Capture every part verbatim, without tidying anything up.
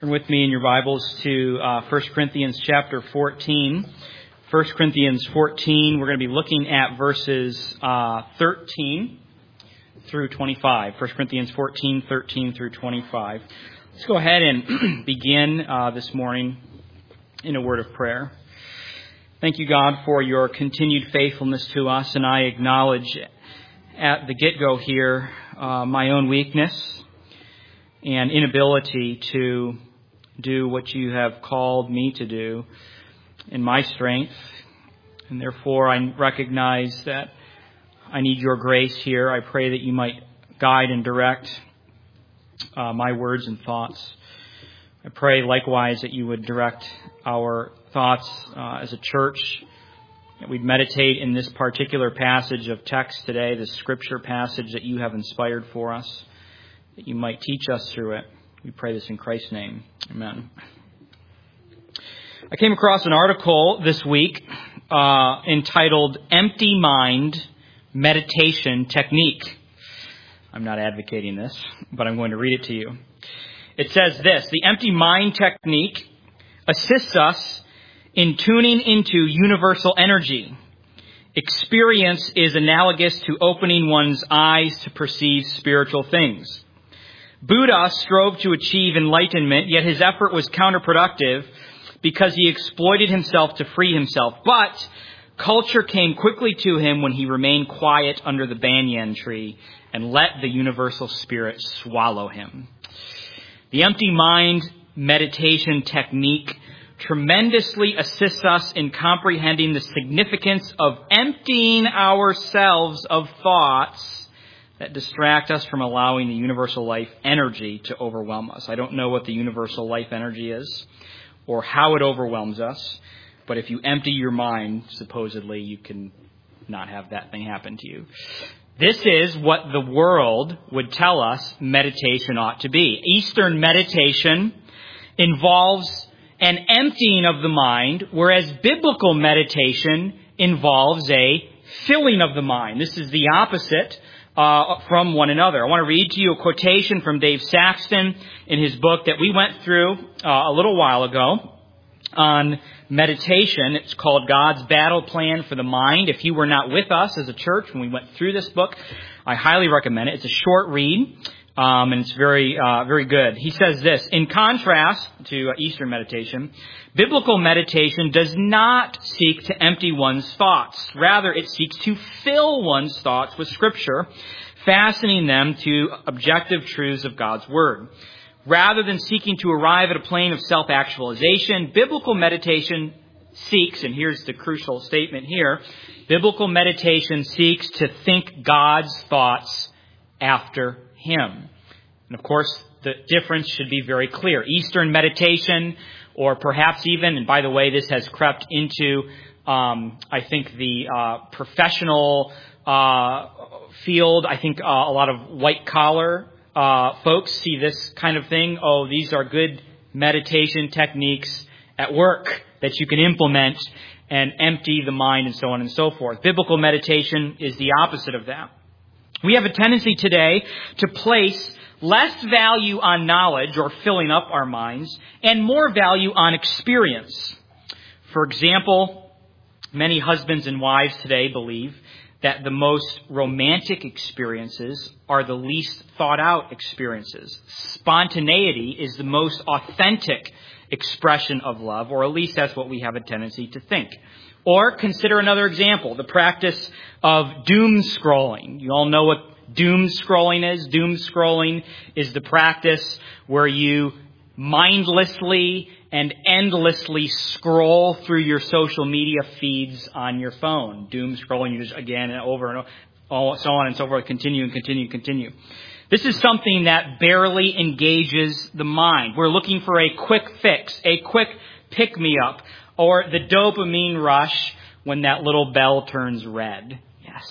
Turn with me in your Bibles to uh, First Corinthians chapter fourteen. First Corinthians fourteen, we're going to be looking at verses uh, thirteen through twenty-five. First Corinthians fourteen, thirteen through twenty-five. Let's go ahead and begin uh, this morning in a word of prayer. Thank you, God, for your continued faithfulness to us, and I acknowledge at the get-go here uh, my own weakness and inability to do what you have called me to do in my strength. And therefore, I recognize that I need your grace here. I pray that you might guide and direct uh, my words and thoughts. I pray likewise that you would direct our thoughts uh, as a church, that we'd meditate in this particular passage of text today, this scripture passage that you have inspired for us, that you might teach us through it. We pray this in Christ's name. Amen. I came across an article this week uh, entitled Empty Mind Meditation Technique. I'm not advocating this, but I'm going to read it to you. It says this: the empty mind technique assists us in tuning into universal energy. Experience is analogous to opening one's eyes to perceive spiritual things. Buddha strove to achieve enlightenment, yet his effort was counterproductive because he exploited himself to free himself. But culture came quickly to him when he remained quiet under the banyan tree and let the universal spirit swallow him. The empty mind meditation technique tremendously assists us in comprehending the significance of emptying ourselves of thoughts that distract us from allowing the universal life energy to overwhelm us. I don't know what the universal life energy is or how it overwhelms us, but if you empty your mind, supposedly you can not have that thing happen to you. This is what the world would tell us meditation ought to be. Eastern meditation involves an emptying of the mind, whereas biblical meditation involves a filling of the mind. This is the opposite Uh, from one another. I want to read to you a quotation from Dave Saxton in his book that we went through uh, a little while ago on meditation. It's called God's Battle Plan for the Mind. If you were not with us as a church when we went through this book, I highly recommend it. It's a short read, um, and it's very, uh, very good. He says this: in contrast to uh, Eastern meditation, biblical meditation does not seek to empty one's thoughts. Rather, it seeks to fill one's thoughts with Scripture, fastening them to objective truths of God's Word. Rather than seeking to arrive at a plane of self-actualization, biblical meditation seeks, and here's the crucial statement here, biblical meditation seeks to think God's thoughts after Him. And of course, the difference should be very clear. Eastern meditation, or perhaps even, and by the way, this has crept into, um, I think, the uh, professional uh, field. I think uh, a lot of white-collar uh, folks see this kind of thing. Oh, these are good meditation techniques at work that you can implement and empty the mind and so on and so forth. Biblical meditation is the opposite of that. We have a tendency today to place less value on knowledge or filling up our minds and more value on experience. For example, many husbands and wives today believe that the most romantic experiences are the least thought out experiences. Spontaneity is the most authentic expression of love, or at least that's what we have a tendency to think. Or consider another example, the practice of doom scrolling. You all know what doom scrolling is. Doom scrolling is the practice where you mindlessly and endlessly scroll through your social media feeds on your phone. Doom scrolling, you just again and over and over, so on and so forth, continue and continue and continue. This is something that barely engages the mind. We're looking for a quick fix, a quick pick-me-up, or the dopamine rush when that little bell turns red. Yes.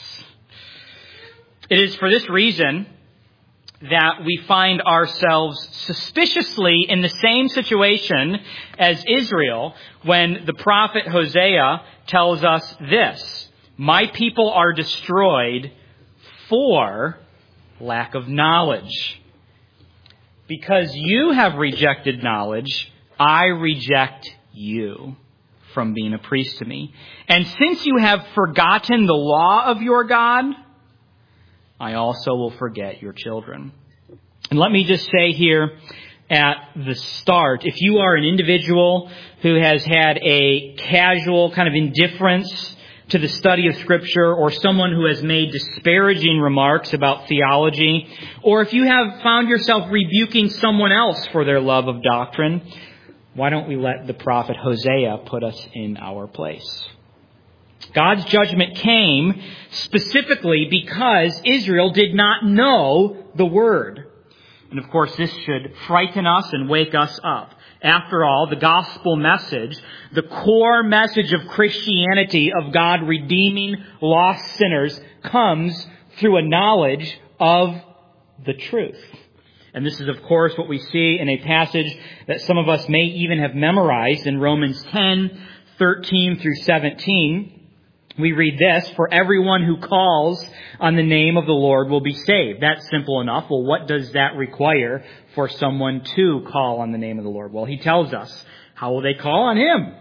It is for this reason that we find ourselves suspiciously in the same situation as Israel when the prophet Hosea tells us this: my people are destroyed for lack of knowledge. because you have rejected knowledge, I reject you from being a priest to me. And since you have forgotten the law of your God, I also will forget your children. And let me just say here at the start, if you are an individual who has had a casual kind of indifference to the study of Scripture, or someone who has made disparaging remarks about theology, or if you have found yourself rebuking someone else for their love of doctrine, why don't we let the prophet Hosea put us in our place? God's judgment came specifically because Israel did not know the Word. And of course, this should frighten us and wake us up. After all, the gospel message, the core message of Christianity, of God redeeming lost sinners, comes through a knowledge of the truth. And this is, of course, what we see in a passage that some of us may even have memorized in Romans ten, thirteen through seventeen. We read this, "For everyone who calls on the name of the Lord will be saved." That's simple enough. Well, what does that require for someone to call on the name of the Lord? Well, he tells us, how will they call on Him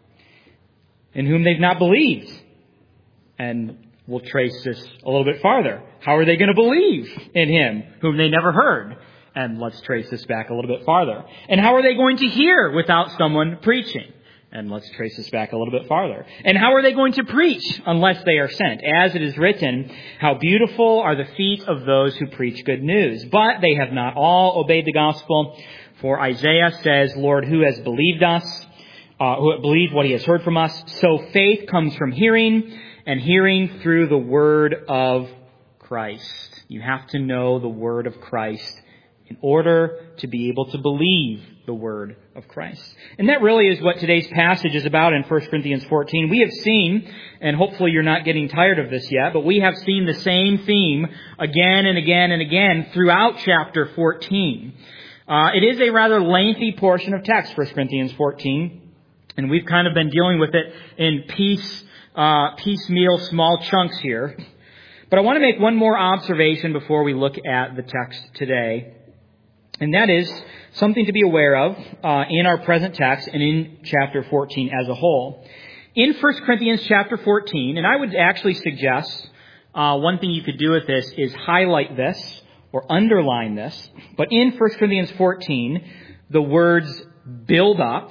in whom they've not believed? And we'll trace this a little bit farther. How are they going to believe in Him whom they never heard? And let's trace this back a little bit farther. And how are they going to hear without someone preaching? And let's trace this back a little bit farther. And how are they going to preach unless they are sent? As it is written, how beautiful are the feet of those who preach good news. But they have not all obeyed the gospel. For Isaiah says, Lord, who has believed us? Uh, who believed what he has heard from us? So faith comes from hearing, and hearing through the word of Christ. You have to know the word of Christ in order to be able to believe the word of Christ. And that really is what today's passage is about in First Corinthians fourteen. We have seen, and hopefully you're not getting tired of this yet, but we have seen the same theme again and again and again throughout chapter fourteen. Uh, it is a rather lengthy portion of text, First Corinthians fourteen, and we've kind of been dealing with it in piece, uh, piecemeal small chunks here. But I want to make one more observation before we look at the text today. And that is something to be aware of uh, in our present text and in chapter fourteen as a whole. In First Corinthians chapter fourteen, and I would actually suggest uh, one thing you could do with this is highlight this or underline this. But in First Corinthians fourteen, the words build up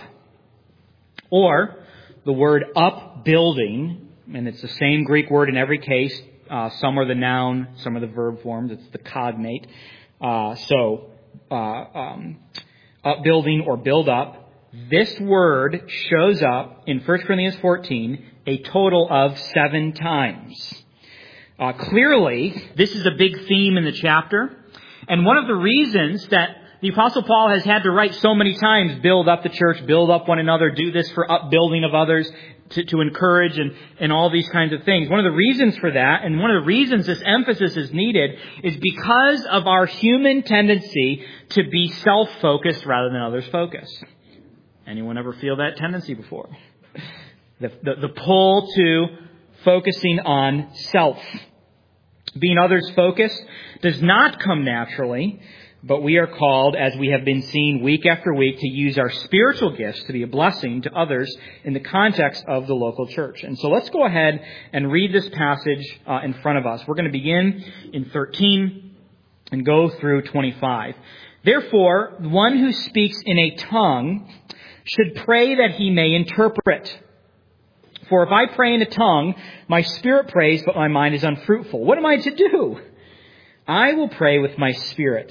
or the word upbuilding, and it's the same Greek word in every case. Uh, some are the noun, some are the verb forms. It's the cognate. Uh, so... Uh, um, upbuilding or build up. This word shows up in First Corinthians fourteen a total of seven times. Uh, clearly, this is a big theme in the chapter. And one of the reasons that the Apostle Paul has had to write so many times, build up the church, build up one another, do this for upbuilding of others, to, to encourage and, and all these kinds of things. One of the reasons for that, and one of the reasons this emphasis is needed, is because of our human tendency to be self-focused rather than others-focused. Anyone ever feel that tendency before? The, the, the pull to focusing on self. Being others-focused does not come naturally, but we are called, as we have been seeing week after week, to use our spiritual gifts to be a blessing to others in the context of the local church. And so let's go ahead and read this passage uh, in front of us. We're going to begin in thirteen and go through twenty-five. Therefore, one who speaks in a tongue should pray that he may interpret. For if I pray in a tongue, my spirit prays, but my mind is unfruitful. What am I to do? I will pray with my spirit,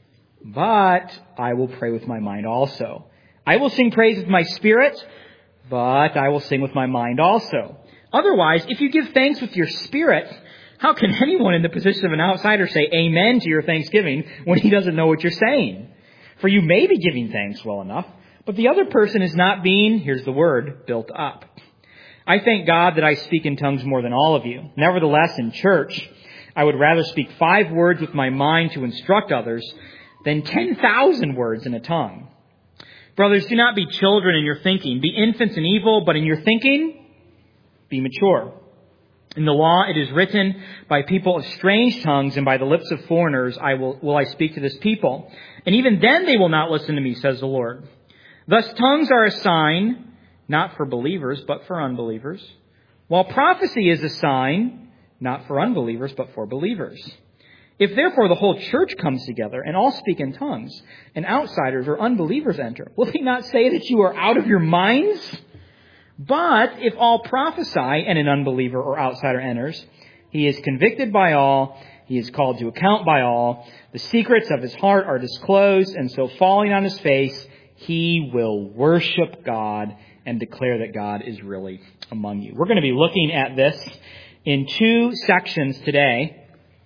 but I will pray with my mind also. I will sing praise with my spirit, but I will sing with my mind also. Otherwise, if you give thanks with your spirit, how can anyone in the position of an outsider say amen to your thanksgiving when he doesn't know what you're saying? For you may be giving thanks well enough, but the other person is not being, here's the word, built up. I thank God that I speak in tongues more than all of you. Nevertheless, in church, I would rather speak five words with my mind to instruct others than ten thousand words in a tongue. Brothers, do not be children in your thinking. Be infants in evil, but in your thinking, be mature. In the law it is written, by people of strange tongues and by the lips of foreigners I will, will I speak to this people. And even then they will not listen to me, says the Lord. Thus tongues are a sign, not for believers, but for unbelievers. While prophecy is a sign, not for unbelievers, but for believers. If therefore the whole church comes together and all speak in tongues, and outsiders or unbelievers enter, will they not say that you are out of your minds? But if all prophesy and an unbeliever or outsider enters, he is convicted by all, he is called to account by all, the secrets of his heart are disclosed, and so falling on his face, he will worship God and declare that God is really among you. We're going to be looking at this in two sections today.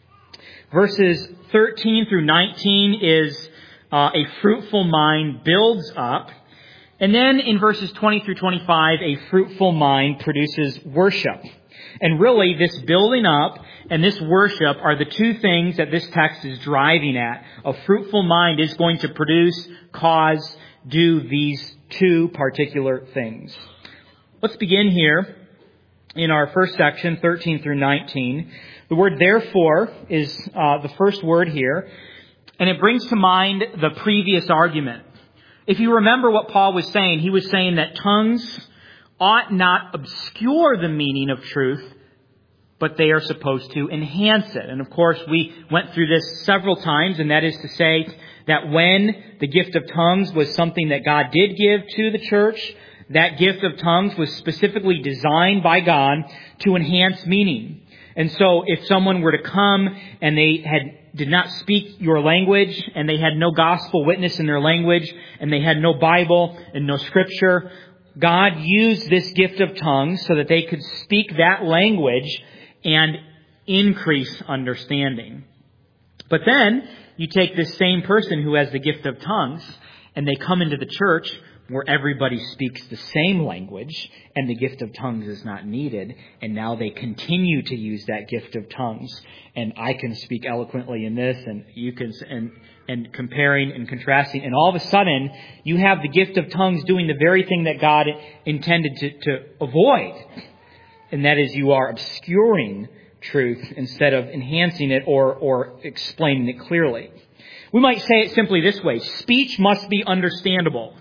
Verses thirteen through nineteen is uh, a fruitful mind builds up. And then in verses twenty through twenty-five, a fruitful mind produces worship. And really, this building up and this worship are the two things that this text is driving at. A fruitful mind is going to produce, cause, do these two particular things. Let's begin here in our first section, thirteen through nineteen. The word therefore is uh, the first word here, and it brings to mind the previous argument. If you remember what Paul was saying, he was saying that tongues ought not obscure the meaning of truth, but they are supposed to enhance it. And of course, we went through this several times, and that is to say that when the gift of tongues was something that God did give to the church, that gift of tongues was specifically designed by God to enhance meaning. And so if someone were to come and they had did not speak your language and they had no gospel witness in their language and they had no Bible and no scripture, God used this gift of tongues so that they could speak that language and increase understanding. But then you take this same person who has the gift of tongues and they come into the church where everybody speaks the same language and the gift of tongues is not needed. And now they continue to use that gift of tongues. And I can speak eloquently in this and you can, and, and comparing and contrasting. And all of a sudden you have the gift of tongues doing the very thing that God intended to, to avoid. And that is you are obscuring truth instead of enhancing it or, or explaining it clearly. We might say it simply this way. Speech must be understandable.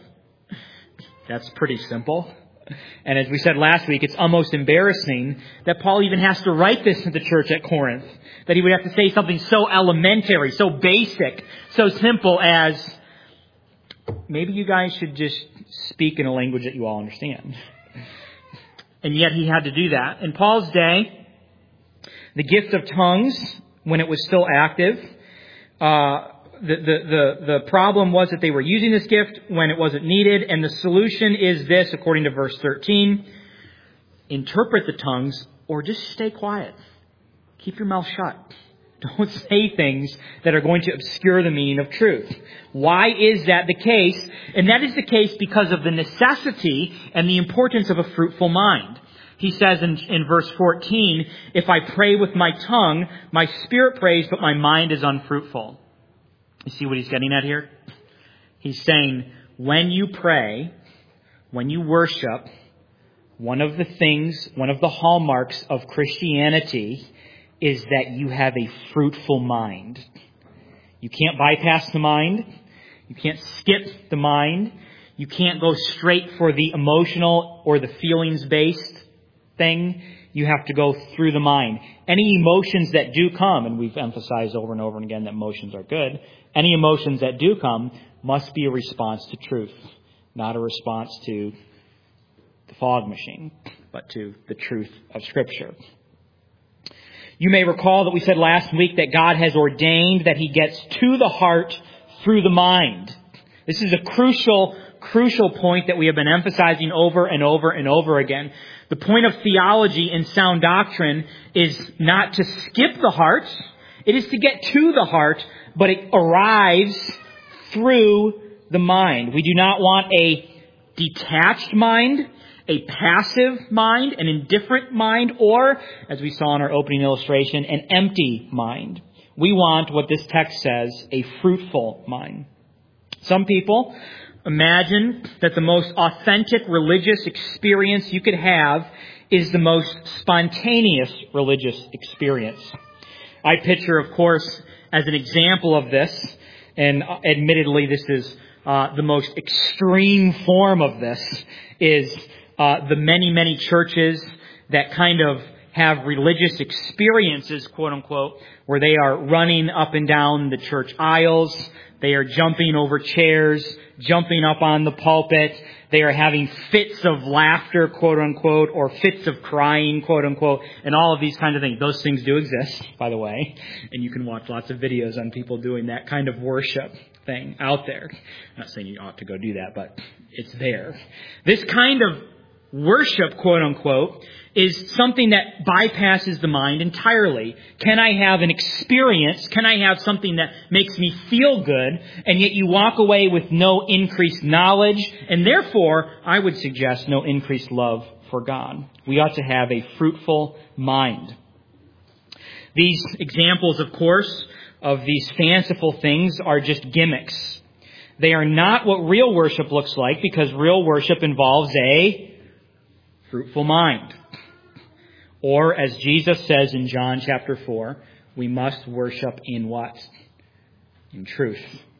That's pretty simple. And as we said last week, it's almost embarrassing that Paul even has to write this to the church at Corinth. That he would have to say something so elementary, so basic, so simple as, maybe you guys should just speak in a language that you all understand. And yet he had to do that. In Paul's day, the gift of tongues, when it was still active, uh, The, the, the, the problem was that they were using this gift when it wasn't needed. And the solution is this, according to verse thirteen. Interpret the tongues or just stay quiet. Keep your mouth shut. Don't say things that are going to obscure the meaning of truth. Why is that the case? And that is the case because of the necessity and the importance of a fruitful mind. He says in, in verse fourteen, if I pray with my tongue, my spirit prays, but my mind is unfruitful. You see what he's getting at here? He's saying, when you pray, when you worship, one of the things, one of the hallmarks of Christianity is that you have a fruitful mind. You can't bypass the mind. You can't skip the mind. You can't go straight for the emotional or the feelings-based thing. You have to go through the mind. Any emotions that do come, and we've emphasized over and over and again that emotions are good, any emotions that do come must be a response to truth, not a response to the fog machine, but to the truth of Scripture. You may recall that we said last week that God has ordained that He gets to the heart through the mind. This is a crucial, crucial point that we have been emphasizing over and over and over again. The point of theology and sound doctrine is not to skip the heart. It is to get to the heart, but it arrives through the mind. We do not want a detached mind, a passive mind, an indifferent mind, or, as we saw in our opening illustration, an empty mind. We want what this text says, a fruitful mind. Some people Imagine that the most authentic religious experience you could have is the most spontaneous religious experience. I picture, of course, as an example of this, and admittedly this is uh, the most extreme form of this, is uh, the many, many churches that kind of have religious experiences, quote unquote, where they are running up and down the church aisles, they are jumping over chairs, jumping up on the pulpit, they are having fits of laughter, quote unquote, or fits of crying, quote unquote, and all of these kinds of things. Those things do exist, by the way, and you can watch lots of videos on people doing that kind of worship thing out there. I'm not saying you ought to go do that, but it's there. This kind of worship, quote unquote, is something that bypasses the mind entirely. Can I have an experience? Can I have something that makes me feel good? And yet you walk away with no increased knowledge, and therefore, I would suggest no increased love for God. We ought to have a fruitful mind. These examples, of course, of these fanciful things are just gimmicks. They are not what real worship looks like, because real worship involves a fruitful mind. Or, as Jesus says in John chapter four, we must worship in what? In truth.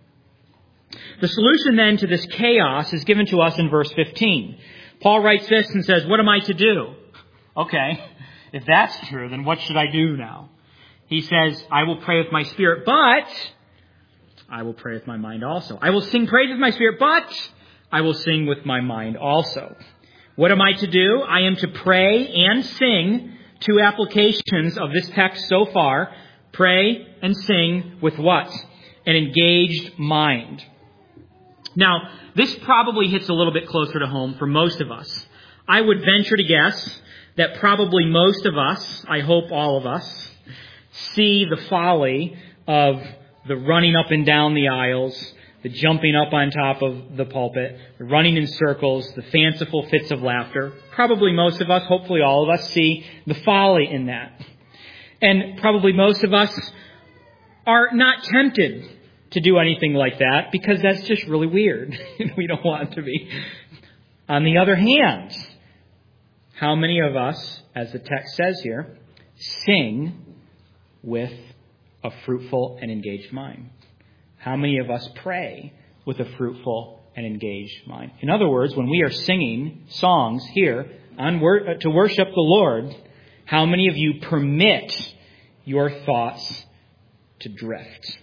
The solution then to this chaos is given to us in verse fifteen. Paul writes this and says, what am I to do? Okay, if that's true, then what should I do now? He says, I will pray with my spirit, but I will pray with my mind also. I will sing praise with my spirit, but I will sing with my mind also. What am I to do? I am to pray and sing. Two applications of this text so far. Pray and sing with what? An engaged mind. Now, this probably hits a little bit closer to home for most of us. I would venture to guess that probably most of us, I hope all of us, see the folly of the running up and down the aisles, the jumping up on top of the pulpit, the running in circles, the fanciful fits of laughter. Probably most of us, hopefully all of us, see the folly in that. And probably most of us are not tempted to do anything like that, because that's just really weird. We don't want to be. On the other hand, how many of us, as the text says here, sing with a fruitful and engaged mind? How many of us pray with a fruitful and engaged mind? In other words, when we are singing songs here on wor- to worship the Lord, how many of you permit your thoughts to drift?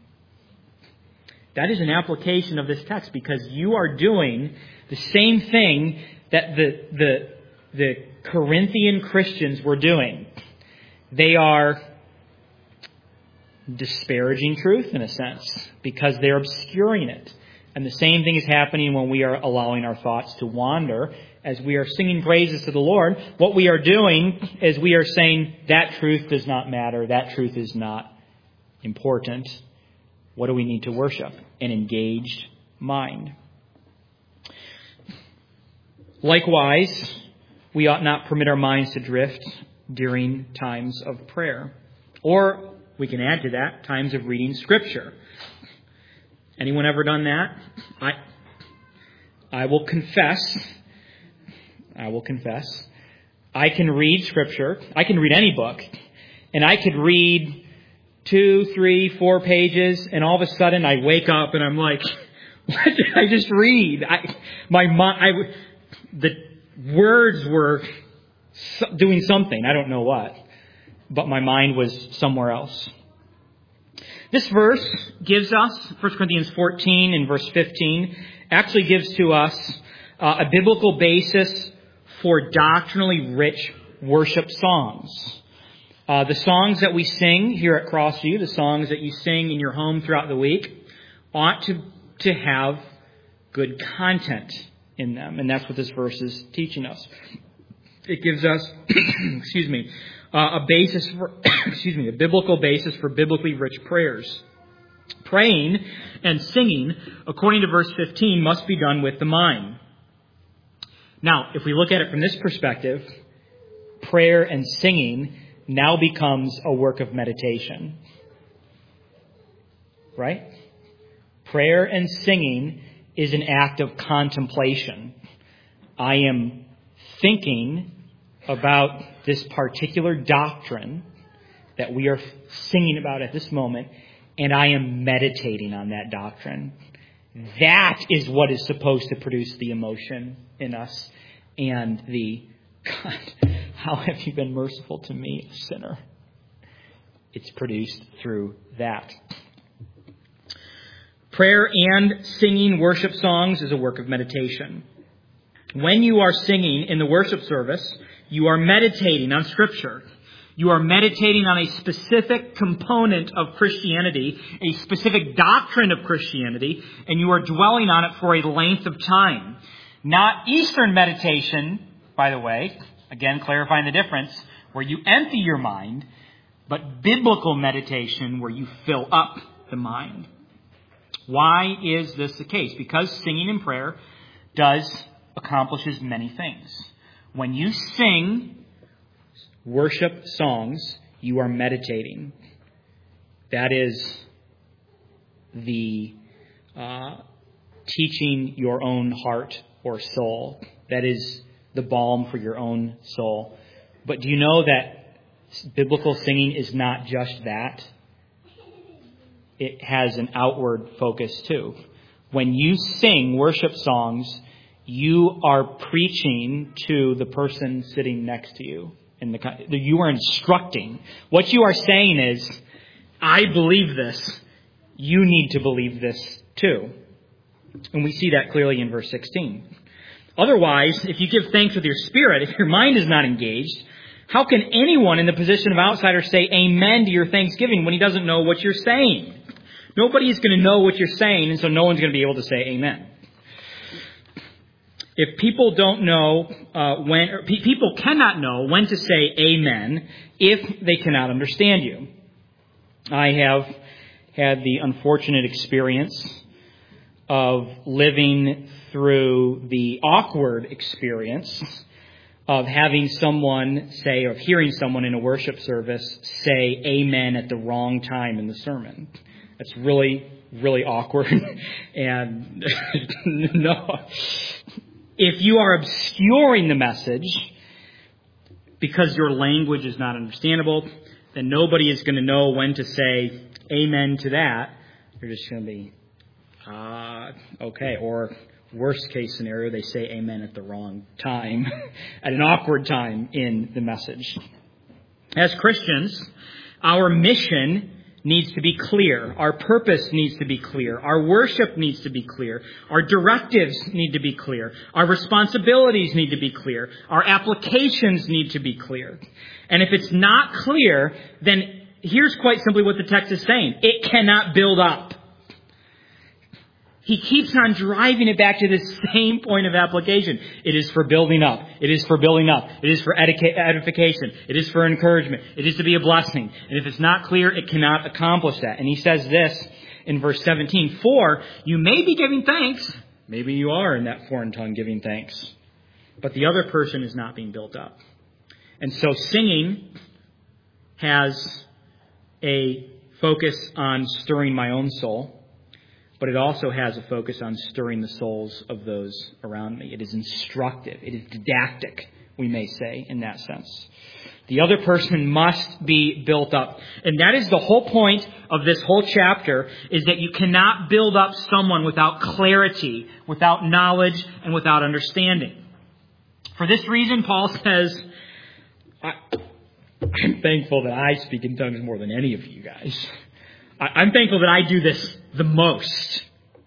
That is an application of this text, because you are doing the same thing that the, the, the Corinthian Christians were doing. They are disparaging truth in a sense, because they're obscuring it. And the same thing is happening when we are allowing our thoughts to wander. As we are singing praises to the Lord, what we are doing is we are saying that truth does not matter, that truth is not important. What do we need to worship? An engaged mind. Likewise, we ought not permit our minds to drift during times of prayer. Or we can add to that times of reading Scripture. Anyone ever done that? I I will confess, I will confess, I can read Scripture, I can read any book, and I could read two, three, four pages, and all of a sudden I wake up and I'm like, what did I just read? I, my I, the words were doing something, I don't know what. But my mind was somewhere else. This verse gives us, First Corinthians fourteen and verse fifteen, actually gives to us uh, a biblical basis for doctrinally rich worship songs. Uh, the songs that we sing here at Crossview, the songs that you sing in your home throughout the week, ought to, to have good content in them. And that's what this verse is teaching us. It gives us, excuse me, Uh, a basis for, excuse me, a biblical basis for biblically rich prayers. Praying and singing, according to verse fifteen, must be done with the mind. Now, if we look at it from this perspective, prayer and singing now becomes a work of meditation. Right? Prayer and singing is an act of contemplation. I am thinking about this particular doctrine that we are singing about at this moment, and I am meditating on that doctrine. That is what is supposed to produce the emotion in us and the, God, how have you been merciful to me, a sinner? It's produced through that. Prayer and singing worship songs is a work of meditation. When you are singing in the worship service, you are meditating on Scripture. You are meditating on a specific component of Christianity, a specific doctrine of Christianity, and you are dwelling on it for a length of time. Not Eastern meditation, by the way, again clarifying the difference, where you empty your mind, but biblical meditation where you fill up the mind. Why is this the case? Because singing in prayer does accomplishes many things. When you sing worship songs, you are meditating. That is the uh, teaching your own heart or soul. That is the balm for your own soul. But do you know that biblical singing is not just that? It has an outward focus too. When you sing worship songs, you are preaching to the person sitting next to you. In the, you are instructing. What you are saying is, I believe this. You need to believe this too. And we see that clearly in verse sixteen. Otherwise, if you give thanks with your spirit, if your mind is not engaged, how can anyone in the position of outsider say amen to your thanksgiving when he doesn't know what you're saying? Nobody is going to know what you're saying, and so no one's going to be able to say amen. If people don't know uh, when, or pe- people cannot know when to say amen if they cannot understand you. I have had the unfortunate experience of living through the awkward experience of having someone say, or of hearing someone in a worship service say amen at the wrong time in the sermon. That's really, really awkward. And no. If you are obscuring the message because your language is not understandable, then nobody is going to know when to say amen to that. You're just going to be, ah, uh, okay. Or worst case scenario, they say amen at the wrong time, at an awkward time in the message. As Christians, our mission needs to be clear. Our purpose needs to be clear. Our worship needs to be clear. Our directives need to be clear. Our responsibilities need to be clear. Our applications need to be clear. And if it's not clear, then here's quite simply what the text is saying. It cannot build up. He keeps on driving it back to the same point of application. It is for building up. It is for building up. It is for edification. It is for encouragement. It is to be a blessing. And if it's not clear, it cannot accomplish that. And he says this in verse seventeen, for you may be giving thanks. Maybe you are in that foreign tongue giving thanks. But the other person is not being built up. And so singing has a focus on stirring my own soul. But it also has a focus on stirring the souls of those around me. It is instructive. It is didactic, we may say, in that sense. The other person must be built up. And that is the whole point of this whole chapter, is that you cannot build up someone without clarity, without knowledge, and without understanding. For this reason, Paul says, I, I'm thankful that I speak in tongues more than any of you guys. I'm thankful that I do this the most.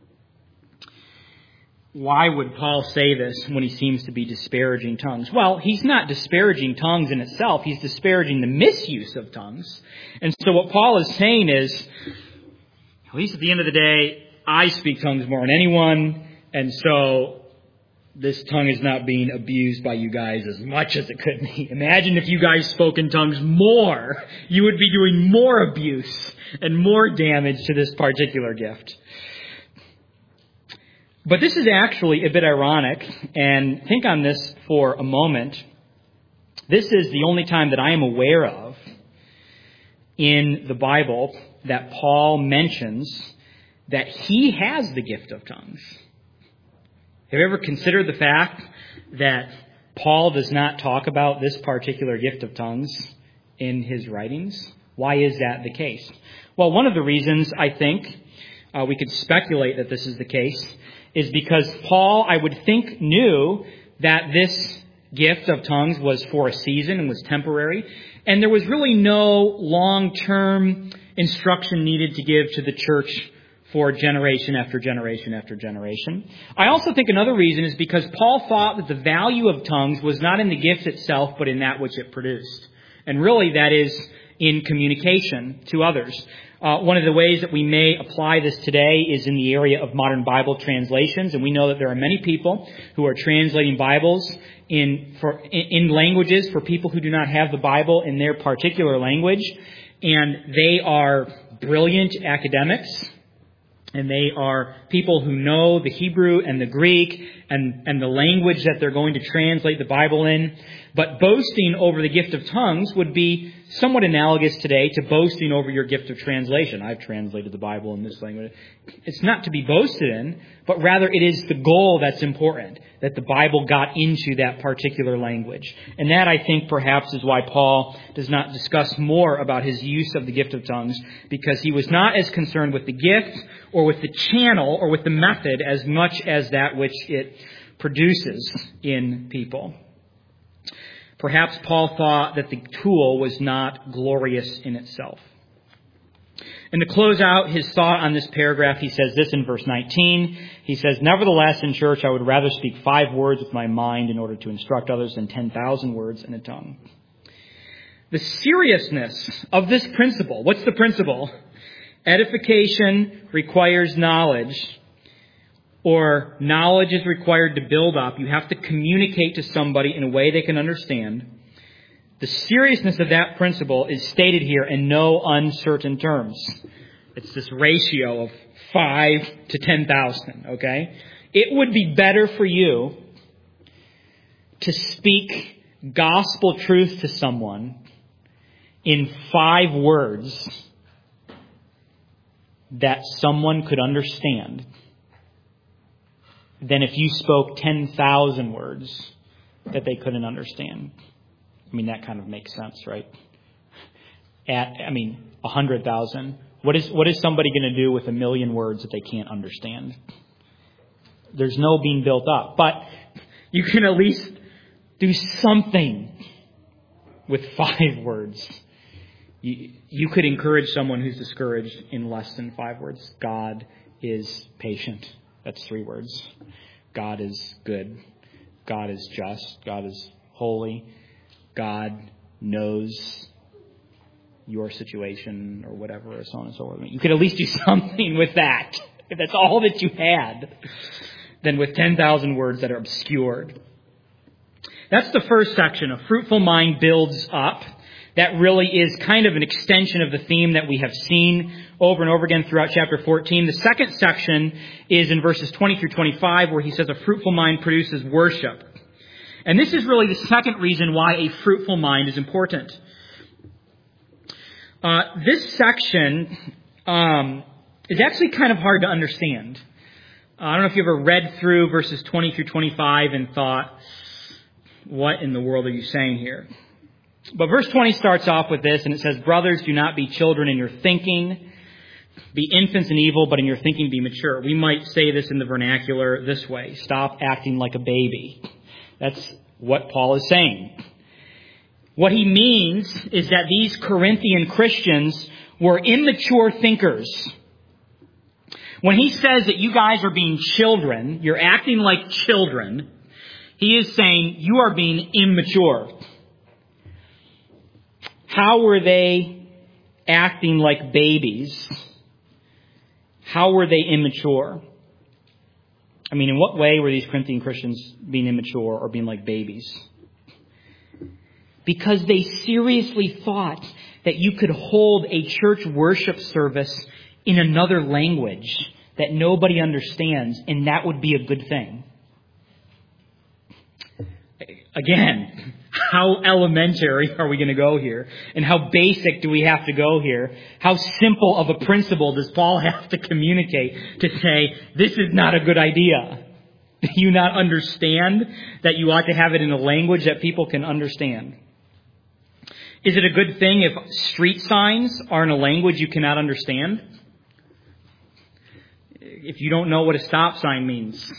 Why would Paul say this when he seems to be disparaging tongues? Well, he's not disparaging tongues in itself. He's disparaging the misuse of tongues. And so what Paul is saying is, at least at the end of the day, I speak tongues more than anyone. And so this tongue is not being abused by you guys as much as it could be. Imagine if you guys spoke in tongues more. You would be doing more abuse and more damage to this particular gift. But this is actually a bit ironic, and think on this for a moment. This is the only time that I am aware of in the Bible that Paul mentions that he has the gift of tongues. Have you ever considered the fact that Paul does not talk about this particular gift of tongues in his writings? Why is that the case? Well, one of the reasons I think uh, we could speculate that this is the case is because Paul, I would think, knew that this gift of tongues was for a season and was temporary, and there was really no long-term instruction needed to give to the church for generation after generation after generation. I also think another reason is because Paul thought that the value of tongues was not in the gift itself, but in that which it produced. And really that is in communication to others. Uh, one of the ways that we may apply this today is in the area of modern Bible translations, and we know that there are many people who are translating Bibles in for in languages for people who do not have the Bible in their particular language, and they are brilliant academics. And they are people who know the Hebrew and the Greek and, and the language that they're going to translate the Bible in. But boasting over the gift of tongues would be somewhat analogous today to boasting over your gift of translation. I've translated the Bible in this language. It's not to be boasted in, but rather it is the goal that's important, that the Bible got into that particular language. And that, I think, perhaps is why Paul does not discuss more about his use of the gift of tongues, because he was not as concerned with the gift or with the channel or with the method as much as that which it produces in people. Perhaps Paul thought that the tool was not glorious in itself. And to close out his thought on this paragraph, he says this in verse nineteen. He says, "Nevertheless, in church, I would rather speak five words with my mind in order to instruct others than ten thousand words in a tongue." The seriousness of this principle, what's the principle? Edification requires knowledge, or knowledge is required to build up. You have to communicate to somebody in a way they can understand. The seriousness of that principle is stated here in no uncertain terms. It's this ratio of five to ten thousand, okay? It would be better for you to speak gospel truth to someone in five words that someone could understand than if you spoke ten thousand words that they couldn't understand. I mean, that kind of makes sense, right? At, I mean, one hundred thousand. What is, what is somebody going to do with a million words that they can't understand? There's no being built up. But you can at least do something with five words. You, you could encourage someone who's discouraged in less than five words. God is patient. That's three words. God is good. God is just. God is holy. God knows your situation or whatever, or so on and so forth. You could at least do something with that. If that's all that you had, than with ten thousand words that are obscured. That's the first section. A fruitful mind builds up. That really is kind of an extension of the theme that we have seen over and over again throughout chapter fourteen. The second section is in verses twenty through twenty-five, where he says a fruitful mind produces worship. And this is really the second reason why a fruitful mind is important. Uh, this section um, is actually kind of hard to understand. Uh, I don't know if you ever read through verses twenty through twenty-five and thought, what in the world are you saying here? But verse twenty starts off with this, and it says, "Brothers, do not be children in your thinking. Be infants in evil, but in your thinking be mature." We might say this in the vernacular this way: stop acting like a baby. That's what Paul is saying. What he means is that these Corinthian Christians were immature thinkers. When he says that you guys are being children, you're acting like children, he is saying you are being immature. How were they acting like babies? How were they immature? I mean, in what way were these Corinthian Christians being immature or being like babies? Because they seriously thought that you could hold a church worship service in another language that nobody understands, and that would be a good thing. Again, how elementary are we going to go here? And how basic do we have to go here? How simple of a principle does Paul have to communicate to say, this is not a good idea? Do you not understand that you ought to have it in a language that people can understand? Is it a good thing if street signs are in a language you cannot understand? If you don't know what a stop sign means,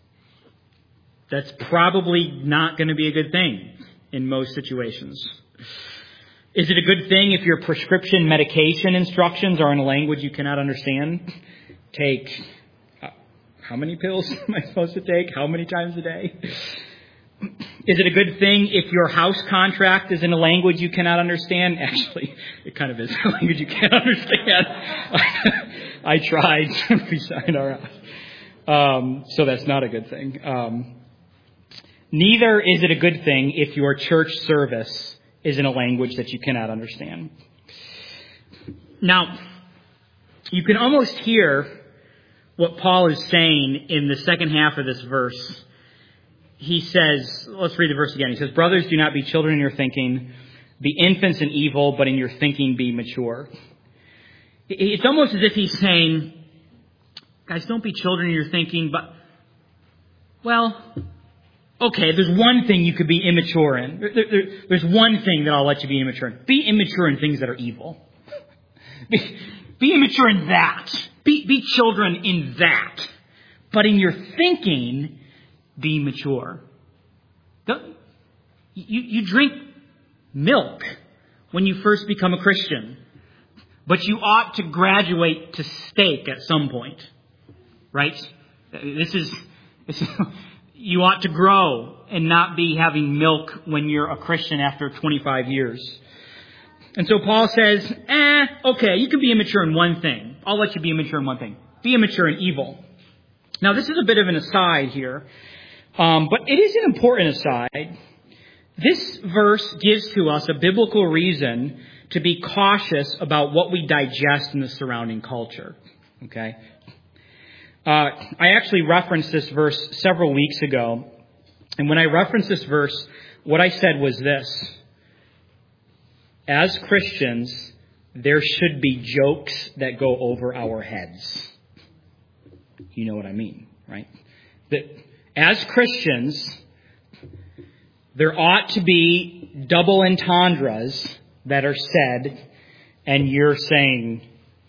that's probably not going to be a good thing in most situations. Is it a good thing if your prescription medication instructions are in a language you cannot understand? Take, how many pills am I supposed to take? How many times a day? Is it a good thing if your house contract is in a language you cannot understand? Actually, it kind of is a language you can't understand. I tried. We signed our house. Um, so that's not a good thing. Um, neither is it a good thing if your church service is in a language that you cannot understand. Now, you can almost hear what Paul is saying in the second half of this verse. He says, let's read the verse again. He says, brothers, do not be children in your thinking. Be infants in evil, but in your thinking be mature. It's almost as if he's saying, guys, don't be children in your thinking, but, well, okay, there's one thing you could be immature in. There, there, there's one thing that I'll let you be immature in. Be immature in things that are evil. Be, be immature in that. Be, be children in that. But in your thinking, be mature. Don't, you, you drink milk when you first become a Christian, but you ought to graduate to steak at some point, right? This is, this is you ought to grow and not be having milk when you're a Christian after twenty-five years. And so Paul says, eh, okay, you can be immature in one thing. I'll let you be immature in one thing. Be immature in evil. Now, this is a bit of an aside here. Um, but it is an important aside. This verse gives to us a biblical reason to be cautious about what we digest in the surrounding culture. Okay? Uh, I actually referenced this verse several weeks ago. And when I referenced this verse, what I said was this. As Christians, there should be jokes that go over our heads. You know what I mean, right? That as Christians, there ought to be double entendres that are said, and you're saying,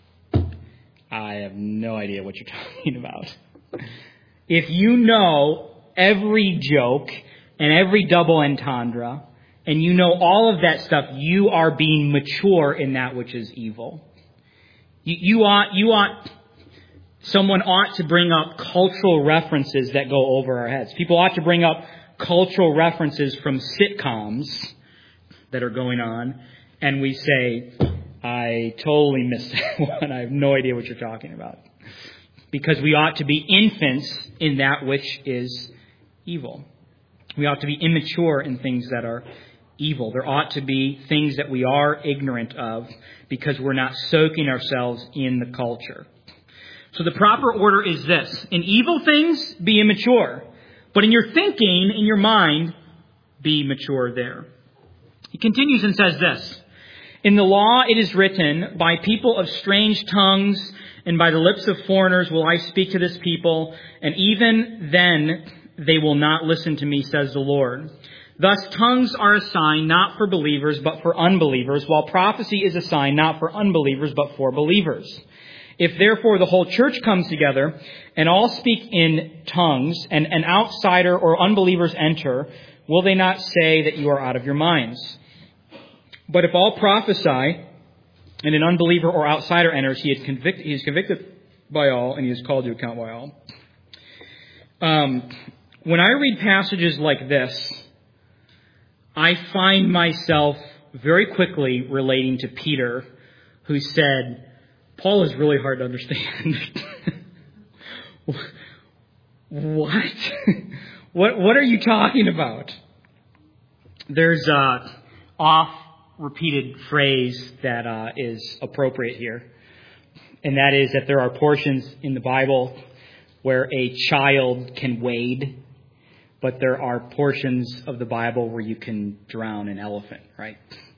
I have no idea what you're talking about. If you know every joke and every double entendre, and you know all of that stuff, you are being mature in that which is evil. You, you ought, you ought, someone ought to bring up cultural references that go over our heads. People ought to bring up cultural references from sitcoms that are going on, and we say, I totally missed that one. I have no idea what you're talking about. Because we ought to be infants in that which is evil. We ought to be immature in things that are evil. There ought to be things that we are ignorant of because we're not soaking ourselves in the culture. So the proper order is this. In evil things, be immature. But in your thinking, in your mind, be mature there. He continues and says this. In the law it is written, by people of strange tongues and by the lips of foreigners will I speak to this people, and even then they will not listen to me, says the Lord. Thus tongues are a sign not for believers but for unbelievers, while prophecy is a sign not for unbelievers but for believers. If therefore the whole church comes together and all speak in tongues, and an outsider or unbelievers enter, will they not say that you are out of your minds? But if all prophesy, and an unbeliever or outsider enters, he is convicted, he is convicted by all, and he is called to account by all. Um, when I read passages like this, I find myself very quickly relating to Peter, who said, Paul is really hard to understand. What? what? What are you talking about? There's a oft-repeated phrase that uh, is appropriate here, and that is that there are portions in the Bible where a child can wade, but there are portions of the Bible where you can drown an elephant, right?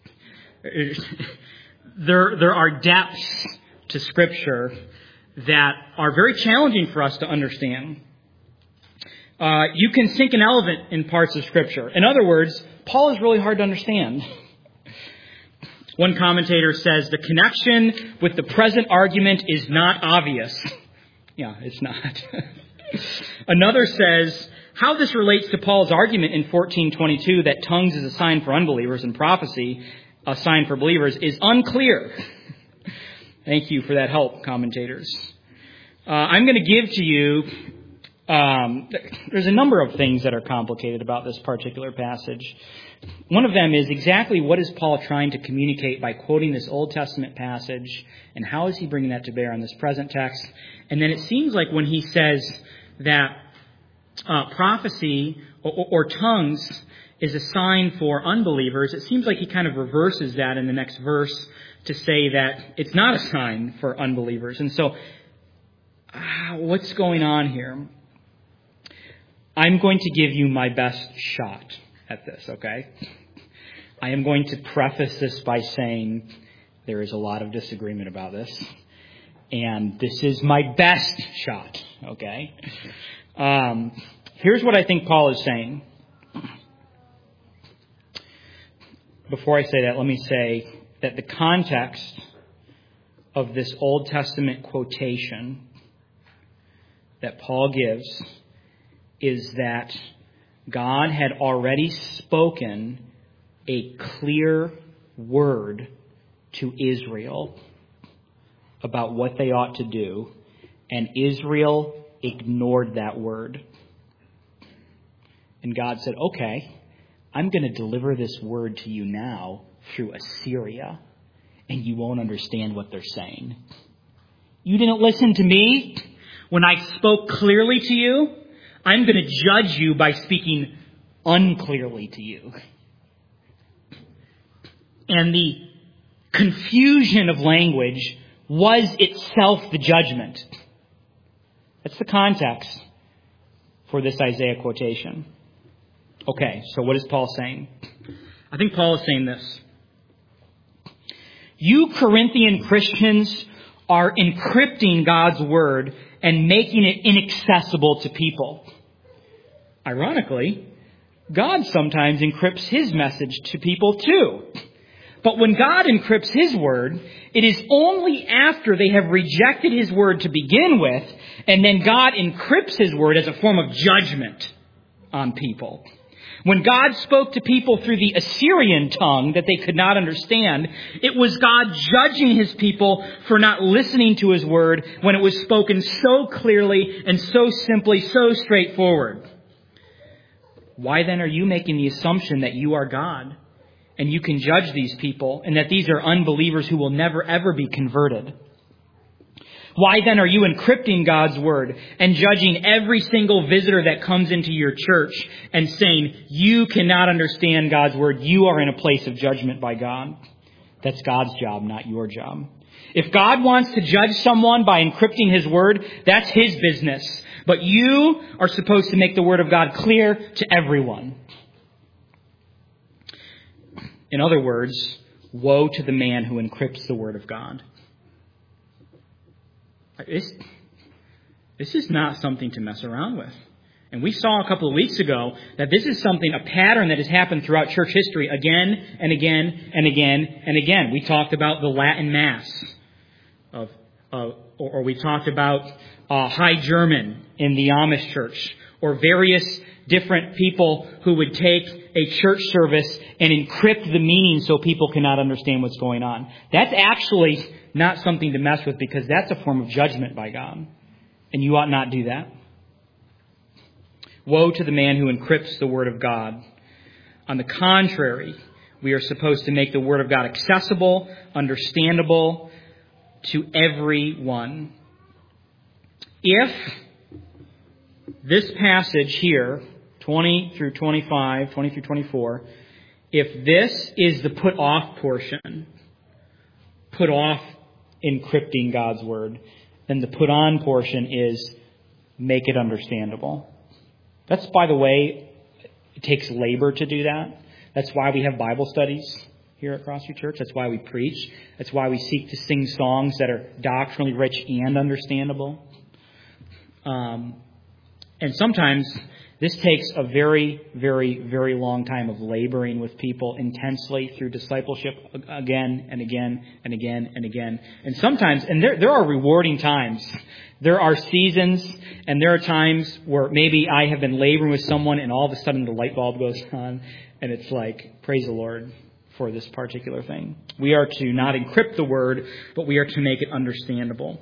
there, there are depths to Scripture that are very challenging for us to understand. Uh, you can sink an elephant in parts of Scripture. In other words, Paul is really hard to understand. One commentator says the connection with the present argument is not obvious. Yeah, it's not. Another says how this relates to Paul's argument in fourteen twenty-two that tongues is a sign for unbelievers and prophecy a sign for believers is unclear. Thank you for that help, commentators. Uh, I'm going to give to you, um, there's a number of things that are complicated about this particular passage. One of them is exactly what is Paul trying to communicate by quoting this Old Testament passage, and how is he bringing that to bear on this present text? And then it seems like when he says that uh, prophecy or, or, or tongues is a sign for unbelievers, it seems like he kind of reverses that in the next verse to say that it's not a sign for unbelievers. And so, uh, what's going on here? I'm going to give you my best shot at this, okay? I am going to preface this by saying there is a lot of disagreement about this, and this is my best shot, okay? Um, here's what I think Paul is saying. Before I say that, let me say that the context of this Old Testament quotation that Paul gives is that God had already spoken a clear word to Israel about what they ought to do, and Israel ignored that word. And God said, okay, I'm going to deliver this word to you now through Assyria, and you won't understand what they're saying. You didn't listen to me when I spoke clearly to you. I'm going to judge you by speaking unclearly to you. And the confusion of language was itself the judgment. That's the context for this Isaiah quotation. Okay, so what is Paul saying? I think Paul is saying this. You Corinthian Christians are encrypting God's word and making it inaccessible to people. Ironically, God sometimes encrypts his message to people too. But when God encrypts his word, it is only after they have rejected his word to begin with, and then God encrypts his word as a form of judgment on people. When God spoke to people through the Assyrian tongue that they could not understand, it was God judging his people for not listening to his word when it was spoken so clearly and so simply, so straightforward. Why then are you making the assumption that you are God and you can judge these people and that these are unbelievers who will never ever be converted? Why then are you encrypting God's word and judging every single visitor that comes into your church and saying, you cannot understand God's word. You are in a place of judgment by God. That's God's job, not your job. If God wants to judge someone by encrypting his word, that's his business. But you are supposed to make the word of God clear to everyone. In other words, woe to the man who encrypts the word of God. This, this is not something to mess around with. And we saw a couple of weeks ago that this is something, a pattern that has happened throughout church history again and again and again and again. We talked about the Latin Mass, of, uh, or, or we talked about uh, High German in the Amish church, or various different people who would take a church service and encrypt the meaning so people cannot understand what's going on. That's actually not something to mess with, because that's a form of judgment by God. And you ought not do that. Woe to the man who encrypts the word of God. On the contrary, we are supposed to make the word of God accessible, understandable to everyone. If this passage here, twenty through twenty-five, twenty through twenty-four, if this is the put off portion, put off encrypting God's word, then the put on portion is make it understandable. That's, by the way, it takes labor to do that. That's why we have Bible studies here at Crossview Church. That's why we preach. That's why we seek to sing songs that are doctrinally rich and understandable. Um, And sometimes this takes a very, very, very long time of laboring with people intensely through discipleship again and again and again and again. And sometimes, and there, there are rewarding times. There are seasons and there are times where maybe I have been laboring with someone and all of a sudden the light bulb goes on and it's like, praise the Lord for this particular thing. We are to not encrypt the word, but we are to make it understandable.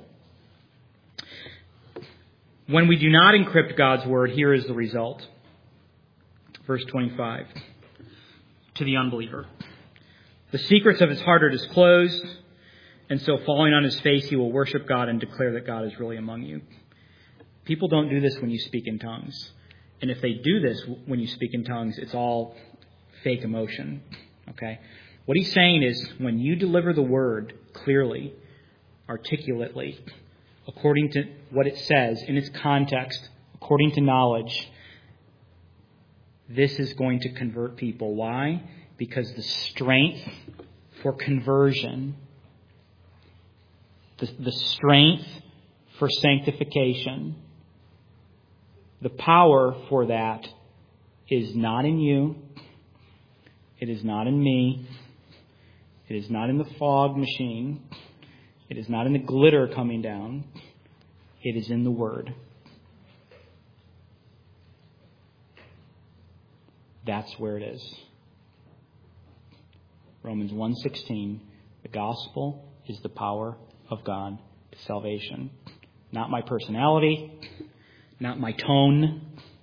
When we do not encrypt God's word, here is the result. Verse twenty-five. To the unbeliever. The secrets of his heart are disclosed, and so falling on his face, he will worship God and declare that God is really among you. People don't do this when you speak in tongues. And if they do this when you speak in tongues, it's all fake emotion. Okay? What he's saying is when you deliver the word clearly, articulately, according to what it says in its context, according to knowledge, this is going to convert people. Why? Because the strength for conversion, the, the strength for sanctification, the power for that is not in you. It is not in me. It is not in the fog machine. It is not in the glitter coming down. It is in the Word. That's where it is. Romans one sixteen. The gospel is the power of God to salvation. Not my personality. Not my tone.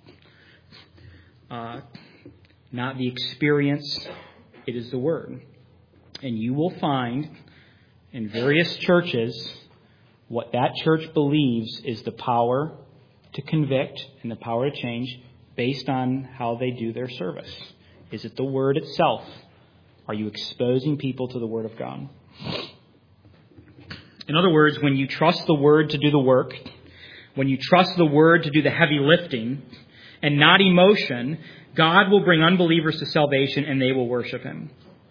Uh, not the experience. It is the Word. And you will find in various churches, what that church believes is the power to convict and the power to change based on how they do their service. Is it the Word itself? Are you exposing people to the Word of God? In other words, when you trust the Word to do the work, when you trust the Word to do the heavy lifting and not emotion, God will bring unbelievers to salvation and they will worship Him.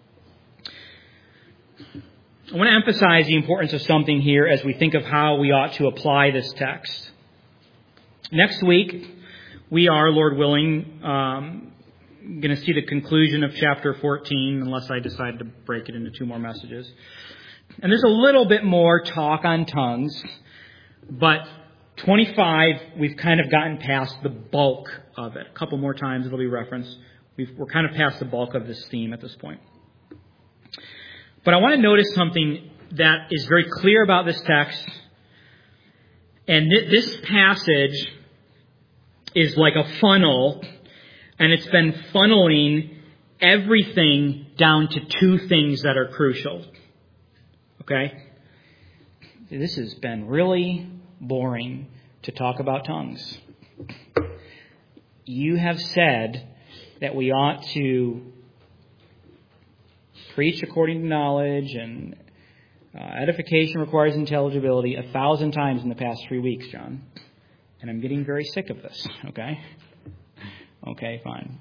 I want to emphasize the importance of something here as we think of how we ought to apply this text. Next week, we are, Lord willing, um, going to see the conclusion of chapter fourteen, unless I decide to break it into two more messages. And there's a little bit more talk on tongues, but twenty-five, we've kind of gotten past the bulk of it. A couple more times it'll be referenced. We've, we're kind of past the bulk of this theme at this point. But I want to notice something that is very clear about this text. And th- this passage is like a funnel, and it's been funneling everything down to two things that are crucial. Okay? This has been really boring to talk about tongues. You have said that we ought to preach according to knowledge, and uh, edification requires intelligibility a thousand times in the past three weeks, John. And I'm getting very sick of this, okay? Okay, fine.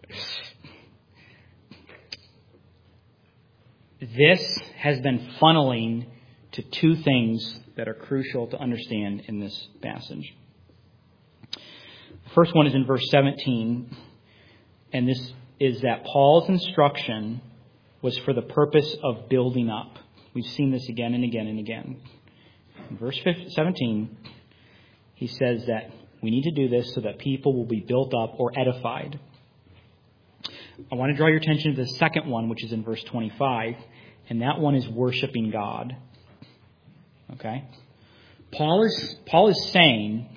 This has been funneling to two things that are crucial to understand in this passage. The first one is in verse seventeen, and this is that Paul's instruction was for the purpose of building up. We've seen this again and again and again. In verse seventeen, he says that we need to do this so that people will be built up or edified. I want to draw your attention to the second one, which is in verse twenty-five, and that one is worshiping God. Okay? Paul is, Paul is saying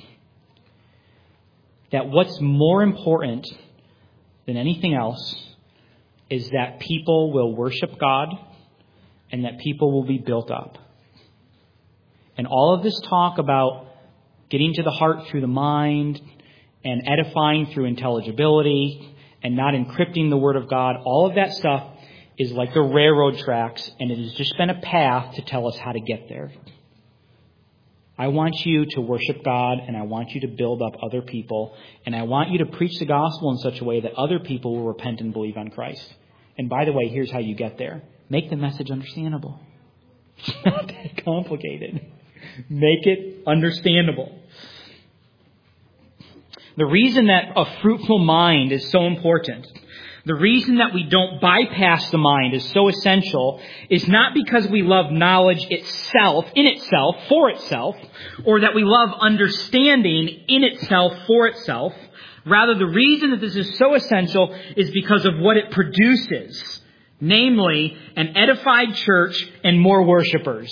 that what's more important than anything else is that people will worship God and that people will be built up. And all of this talk about getting to the heart through the mind and edifying through intelligibility and not encrypting the Word of God, all of that stuff is like the railroad tracks, and it has just been a path to tell us how to get there. I want you to worship God, and I want you to build up other people, and I want you to preach the gospel in such a way that other people will repent and believe on Christ. And by the way, here's how you get there. Make the message understandable. It's not that complicated. Make it understandable. The reason that a fruitful mind is so important, the reason that we don't bypass the mind is so essential, is not because we love knowledge itself, in itself, for itself, or that we love understanding in itself, for itself. Rather, the reason that this is so essential is because of what it produces, namely, an edified church and more worshipers.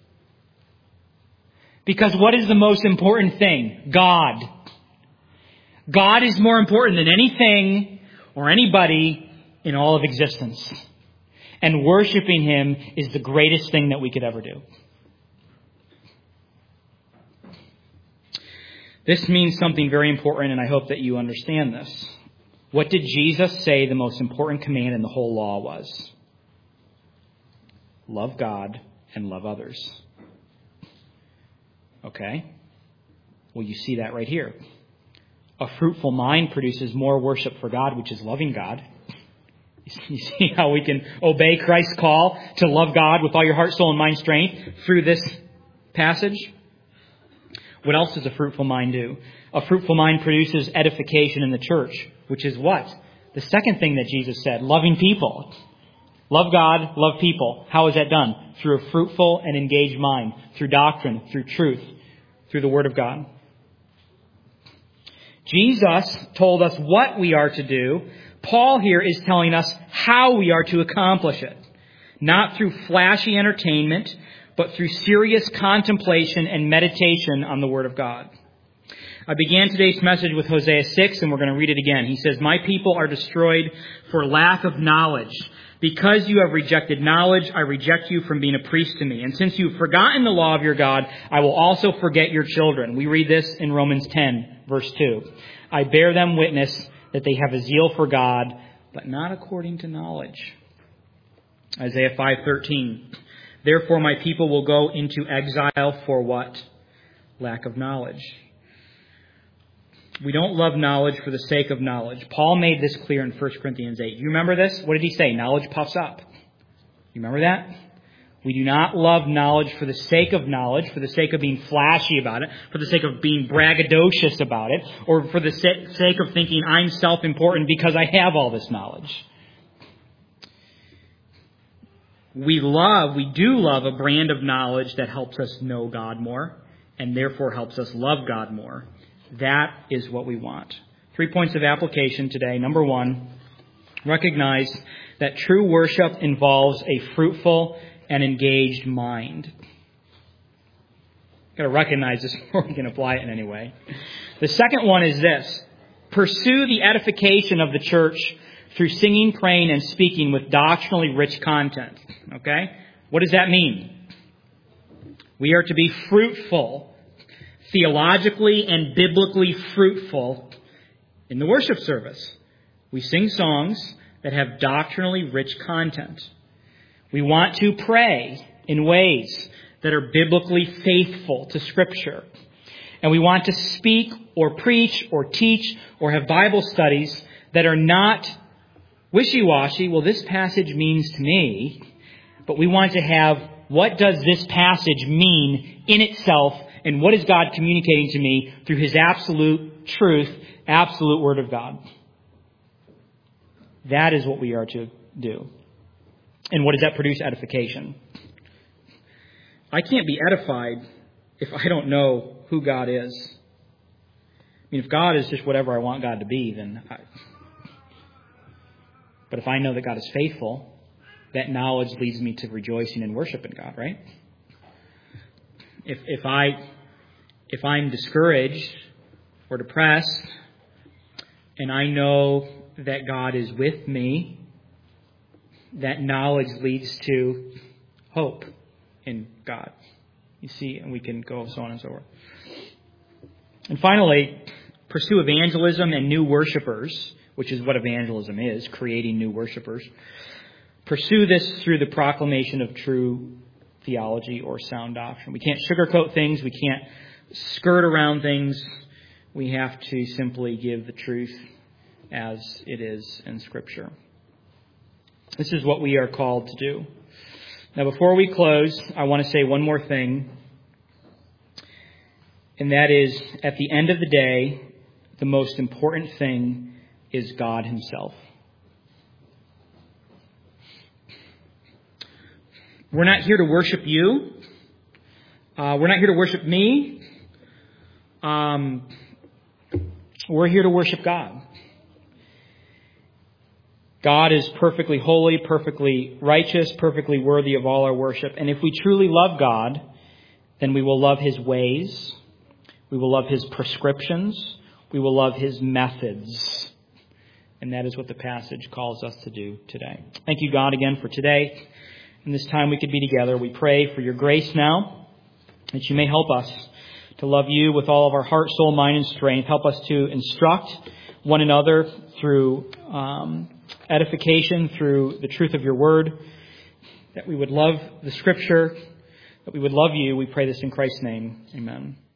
Because what is the most important thing? God. God is more important than anything or anybody in all of existence. And worshiping Him is the greatest thing that we could ever do. This means something very important, and I hope that you understand this. What did Jesus say the most important command in the whole law was? Love God and love others. Okay? Well, you see that right here. A fruitful mind produces more worship for God, which is loving God. You see how we can obey Christ's call to love God with all your heart, soul, and mind strength through this passage? What else does a fruitful mind do? A fruitful mind produces edification in the church, which is what? The second thing that Jesus said, loving people. Love God, love people. How is that done? Through a fruitful and engaged mind, through doctrine, through truth, through the Word of God. Jesus told us what we are to do. Paul here is telling us how we are to accomplish it. Not through flashy entertainment, but through serious contemplation and meditation on the Word of God. I began today's message with Hosea six, and we're going to read it again. He says, "My people are destroyed for lack of knowledge. Because you have rejected knowledge, I reject you from being a priest to me. And since you've forgotten the law of your God, I will also forget your children." We read this in Romans ten, verse two. "I bear them witness that they have a zeal for God, but not according to knowledge." Isaiah five thirteen. "Therefore my people will go into exile for what? Lack of knowledge." We don't love knowledge for the sake of knowledge. Paul made this clear in First Corinthians eight. You remember this? What did he say? Knowledge puffs up. You remember that? We do not love knowledge for the sake of knowledge, for the sake of being flashy about it, for the sake of being braggadocious about it, or for the sake of thinking I'm self-important because I have all this knowledge. We love, we do love a brand of knowledge that helps us know God more, and therefore helps us love God more. That is what we want. Three points of application today. Number one, recognize that true worship involves a fruitful and engaged mind. You've got to recognize this before we can apply it in any way. The second one is this: pursue the edification of the church through singing, praying, and speaking with doctrinally rich content. Okay? What does that mean? We are to be fruitful, theologically and biblically fruitful in the worship service. We sing songs that have doctrinally rich content. We want to pray in ways that are biblically faithful to Scripture. And we want to speak or preach or teach or have Bible studies that are not wishy-washy. Well, this passage means to me, but we want to have, what does this passage mean in itself? And what is God communicating to me through His absolute truth, absolute Word of God? That is what we are to do. And what does that produce? Edification. I can't be edified if I don't know who God is. I mean, if God is just whatever I want God to be, then I... But if I know that God is faithful, that knowledge leads me to rejoicing and worshiping God, right? If if I if I'm discouraged or depressed and I know that God is with me, that knowledge leads to hope in God. You see, and we can go so on and so forth. And finally, pursue evangelism and new worshipers, which is what evangelism is, creating new worshipers. Pursue this through the proclamation of true theology or sound doctrine. We can't sugarcoat things. We can't skirt around things. We have to simply give the truth as it is in Scripture. This is what we are called to do. Now, before we close, I want to say one more thing. And that is, at the end of the day, the most important thing is God himself. We're not here to worship you. Uh, we're not here to worship me. Um, we're here to worship God. God is perfectly holy, perfectly righteous, perfectly worthy of all our worship. And if we truly love God, then we will love his ways. We will love his prescriptions. We will love his methods. And that is what the passage calls us to do today. Thank you, God, again for today. And this time we could be together. We pray for your grace now, that you may help us to love you with all of our heart, soul, mind, and strength. Help us to instruct one another through um, edification, through the truth of your word, that we would love the Scripture, that we would love you. We pray this in Christ's name. Amen.